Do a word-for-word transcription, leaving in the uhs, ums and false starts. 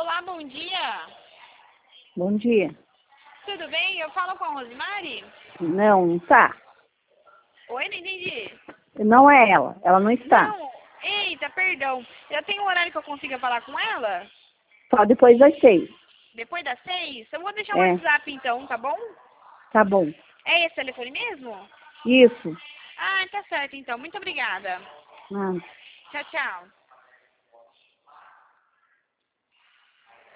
Olá, bom dia. Bom dia. Tudo bem? Eu falo com a Rosemary? Não, não está. Oi, não entendi. Não é ela. Ela não está. Não. Eita, perdão. Eu tenho um horário que eu consiga falar com ela? Só depois das seis. Depois das seis? Eu vou deixar um É. WhatsApp então, tá bom? Tá bom. É esse telefone mesmo? Isso. Ah, tá certo então. Muito obrigada. Ah. Tchau, tchau.